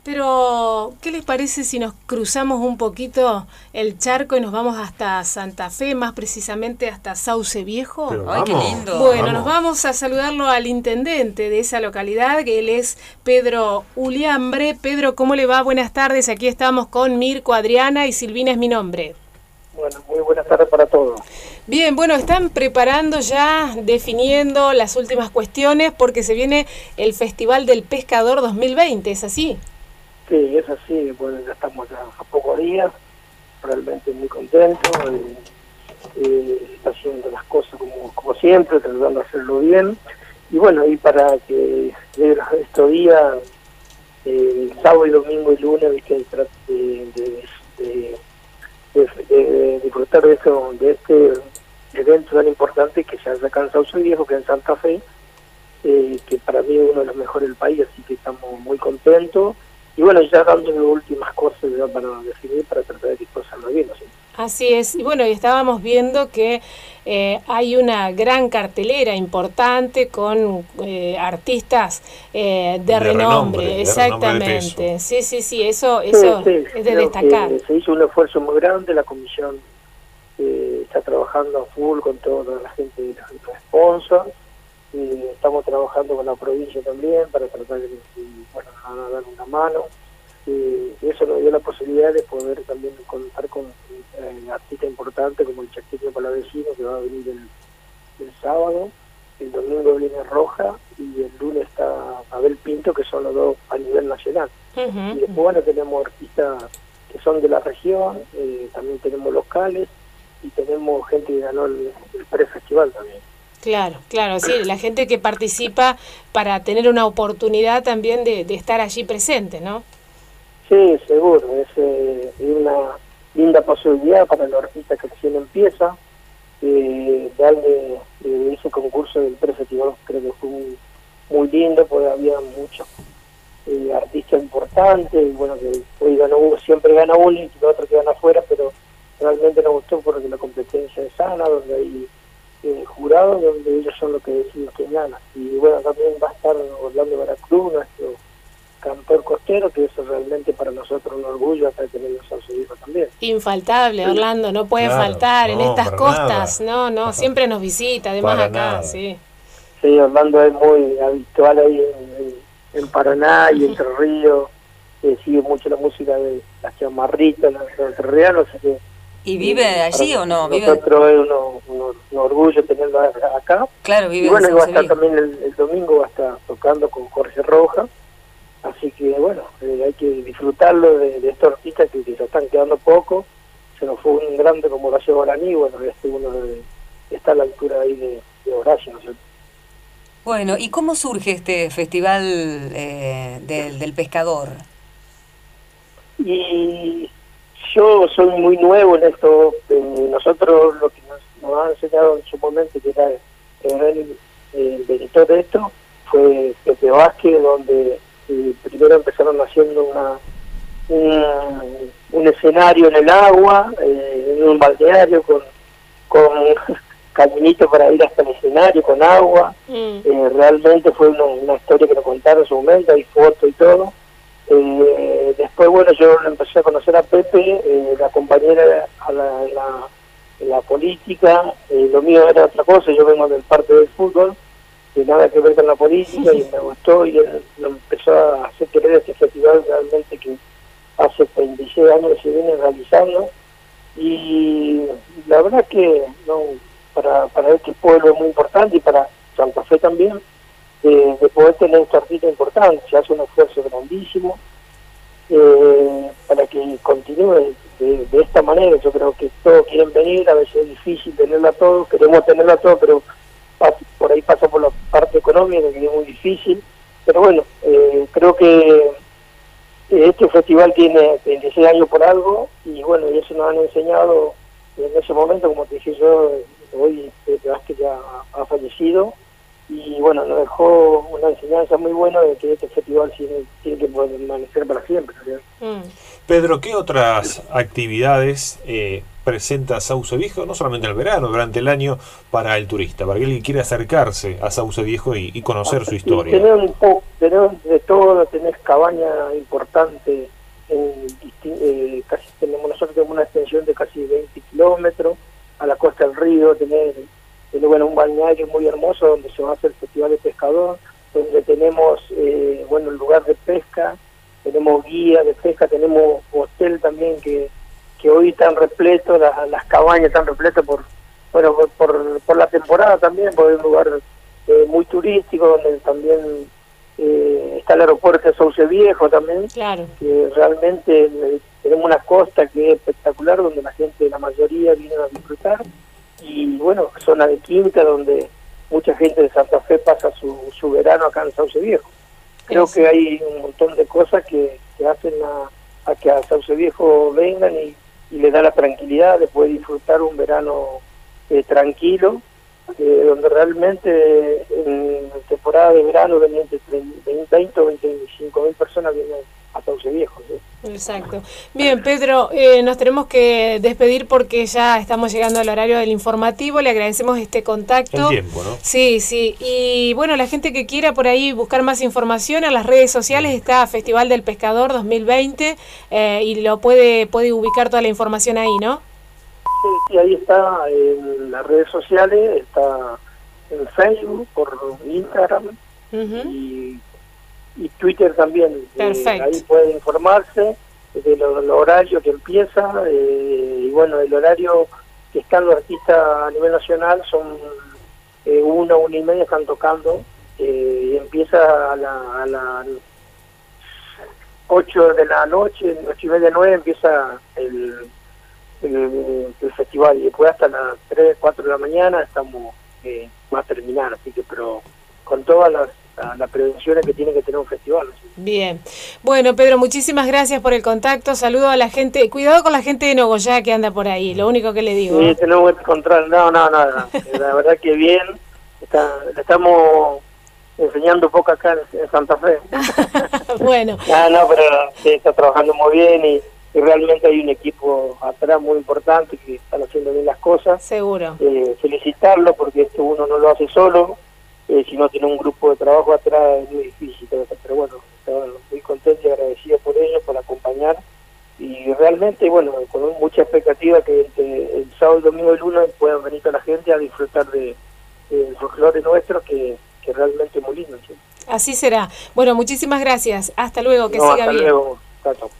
Pero, ¿qué les parece si nos cruzamos un poquito el charco y nos vamos hasta Santa Fe, más precisamente hasta Sauce Viejo? Pero Ay, qué vamos, lindo. Bueno, nos vamos a saludarlo al intendente de esa localidad, que él es Pedro Uliambre. Pedro, ¿cómo le va? Buenas tardes, aquí estamos con Mirko, Adriana y Silvina es mi nombre. Bueno, muy buenas tardes para todos. Bien, bueno, están preparando ya, definiendo las últimas cuestiones, porque se viene el Festival del Pescador 2020, ¿es así? Sí, es así, bueno, ya estamos a pocos días, realmente muy contentos, está haciendo las cosas como siempre, tratando de hacerlo bien, y bueno, y para que estos días, sábado y domingo y lunes, viste, de disfrutar de este evento tan importante que se hace acá en Sauce Viejo, que en Santa Fe, que para mí es uno de los mejores del país, así que estamos muy contentos. Y bueno, ya dando las últimas cosas ya para definir, para tratar de que todo salga bien, ¿sí? Así es, y bueno, y estábamos viendo que hay una gran cartelera importante con artistas de renombre, exactamente. Sí, eso Sí, es de destacar. Se hizo un esfuerzo muy grande, la comisión está trabajando a full con toda la gente de los sponsors, estamos trabajando con la provincia también para tratar de dar una mano. Eso nos dio la posibilidad de poder también contar con artistas importantes como el Chaqueño Palavecino, que va a venir el sábado, el domingo viene Roja y el lunes está Abel Pinto, que son los dos a nivel nacional. Y después, bueno, tenemos artistas que son de la región, también tenemos locales y tenemos gente que ganó el prefestival también. Claro, sí, la gente que participa para tener una oportunidad también de estar allí presente, ¿no? Sí, seguro, es una linda posibilidad para los artistas que recién empiezan, darle ese concurso del prefestival, creo que fue muy lindo, porque había muchos artistas importantes, y bueno, que hoy siempre gana uno y el otro que gana afuera, pero realmente nos gustó porque la competencia es sana, donde hay jurados, donde ellos son los que deciden quién gana. Y bueno, también va a estar Orlando Veracruz, nuestro cantor costero, que eso realmente para nosotros un orgullo, hasta tenerlos a su hijo también. Infaltable, Orlando, no puede faltar en estas costas, no, siempre nos visita, además para acá, nada. Sí, Orlando es muy habitual ahí en Paraná y Entre Ríos, sigue mucho la música de las chamarritas, los entrerrianos, así que ¿y vive allí o no? Nosotros es un orgullo tenerlo acá. Claro, vive. Y bueno, va a estar también el domingo, va a estar tocando con Jorge Roja. Así que bueno, hay que disfrutarlo de estos artistas que se están quedando poco. Se nos fue un grande como Horacio Guaraní, bueno, uno está a la altura ahí de Horacio, ¿no es cierto? Bueno, ¿y cómo surge este festival del pescador? Y yo soy muy nuevo en esto. Nosotros lo que nos han enseñado en su momento, que era el director de esto, fue Pepe Vázquez, donde primero empezaron haciendo un escenario en el agua, en un balneario con caminito para ir hasta el escenario con agua. Realmente fue una historia que nos contaron en su momento, hay fotos y todo. Después, bueno, yo empecé a conocer a Pepe, la compañera en la política. Lo mío era otra cosa, yo vengo del parte del fútbol, que nada que ver con la política, y me gustó, y él lo empezó a hacer querer este festival realmente que hace 36 años que se viene realizando, y la verdad que para este pueblo es muy importante, y para Santa Fe también, de poder tener esta artista importante. Se hace un esfuerzo grandísimo para que continúe de esta manera. Yo creo que todos quieren venir, a veces es difícil tenerla todo, queremos tenerla todo, pero por ahí pasa por la parte económica, que es muy difícil. Pero bueno, creo que este festival tiene 26 años por algo, y bueno, y eso nos han enseñado en ese momento, como te dije yo, hoy Vázquez ya ha fallecido, y bueno, nos dejó una enseñanza muy buena de que este festival tiene que permanecer para siempre, ¿sí? Pedro, ¿qué otras actividades presenta Sauce Viejo, no solamente en el verano, durante el año, para el turista, para aquel que quiere acercarse a Sauce Viejo y conocer su historia? Tenés de todo, tenés cabaña importante, nosotros tenemos una extensión de casi 20 kilómetros, a la costa del río, tenés un balneario muy hermoso donde se va a hacer el Festival de Pescador, donde tenemos el lugar de pesca, tenemos guía de pesca, tenemos hotel también que hoy están repletos, las cabañas están repletas por la temporada también, porque es un lugar muy turístico donde también está el aeropuerto de Sauce Viejo también, claro, que realmente tenemos una costa que es espectacular, donde la mayoría viene a disfrutar, y zona de Quinta, donde mucha gente de Santa Fe pasa su verano acá en Sauce Viejo. Creo que hay un montón de cosas que hacen a que a Sauce Viejo vengan y les da la tranquilidad de poder disfrutar un verano tranquilo, donde realmente en temporada de verano venían entre 20 o 25 mil personas vienen a Sauce Viejo, ¿sí? Exacto. Bien, Pedro, nos tenemos que despedir porque ya estamos llegando al horario del informativo. Le agradecemos este contacto. El tiempo, ¿no? Sí. Y la gente que quiera por ahí buscar más información, en las redes sociales está Festival del Pescador 2020 y lo puede ubicar toda la información ahí, ¿no? Sí, ahí está en las redes sociales, está en Facebook, por Instagram y Twitter también. Perfecto. Ahí puede informarse del horario que empieza el horario que están los artistas a nivel nacional son 1:30 están tocando y empieza a las 8 de la noche, 8:30, 9 empieza el festival, y después hasta las 3, 4 de la mañana va a terminar, así que pero con todas las prevenciones que tiene que tener un festival, ¿sí? Bien. Bueno, Pedro, muchísimas gracias por el contacto, saludo a la gente, cuidado con la gente de Nogoyá que anda por ahí, lo único que le digo. Sí, tenemos que encontrar, no, la verdad que bien, le estamos enseñando un poco acá en Santa Fe. Bueno. Pero se está trabajando muy bien y realmente hay un equipo atrás muy importante que están haciendo bien las cosas. Seguro. Felicitarlo porque esto uno no lo hace solo, si no tiene un grupo de trabajo atrás es muy difícil, pero muy contento y agradecido por ellos, por acompañar, y realmente con mucha expectativa que el sábado, el domingo y el lunes puedan venir a la gente a disfrutar del folclore nuestro que realmente es muy lindo, ¿sí? Así será. Bueno, muchísimas gracias. Hasta luego, que siga bien. Hasta luego. Chao.